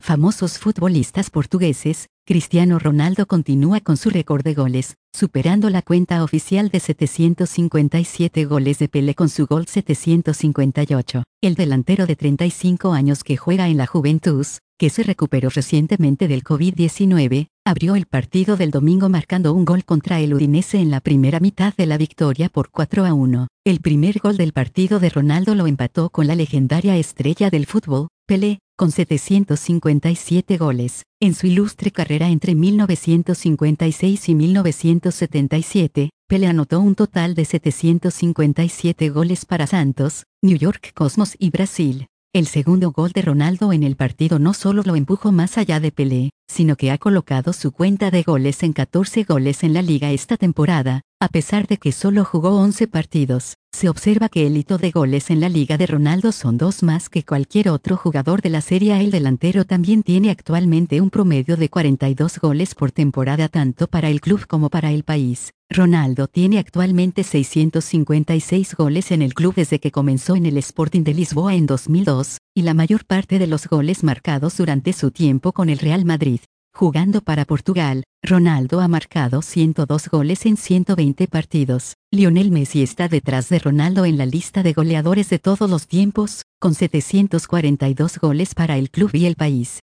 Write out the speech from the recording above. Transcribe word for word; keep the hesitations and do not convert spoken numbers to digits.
Famosos futbolistas portugueses. Cristiano Ronaldo continúa con su récord de goles, superando la cuenta oficial de setecientos cincuenta y siete goles de Pelé con su gol setecientos cincuenta y ocho. El delantero de treinta y cinco años que juega en la Juventus, que se recuperó recientemente del COVID diecinueve, abrió el partido del domingo marcando un gol contra el Udinese en la primera mitad de la victoria por cuatro a uno. El primer gol del partido de Ronaldo lo empató con la legendaria estrella del fútbol, Pelé, con setecientos cincuenta y siete goles. En su ilustre carrera entre mil novecientos cincuenta y seis y mil novecientos setenta y siete, Pelé anotó un total de setecientos cincuenta y siete goles para Santos, New York Cosmos y Brasil. El segundo gol de Ronaldo en el partido no solo lo empujó más allá de Pelé, sino que ha colocado su cuenta de goles en catorce goles en la liga esta temporada, a pesar de que solo jugó once partidos. Se observa que el hito de goles en la liga de Ronaldo son dos más que cualquier otro jugador de la Serie A. El delantero también tiene actualmente un promedio de cuarenta y dos goles por temporada tanto para el club como para el país. Ronaldo tiene actualmente seiscientos cincuenta y seis goles en el club desde que comenzó en el Sporting de Lisboa en dos mil dos, y la mayor parte de los goles marcados durante su tiempo con el Real Madrid. Jugando para Portugal, Ronaldo ha marcado ciento dos goles en ciento veinte partidos. Lionel Messi está detrás de Ronaldo en la lista de goleadores de todos los tiempos, con setecientos cuarenta y dos goles para el club y el país.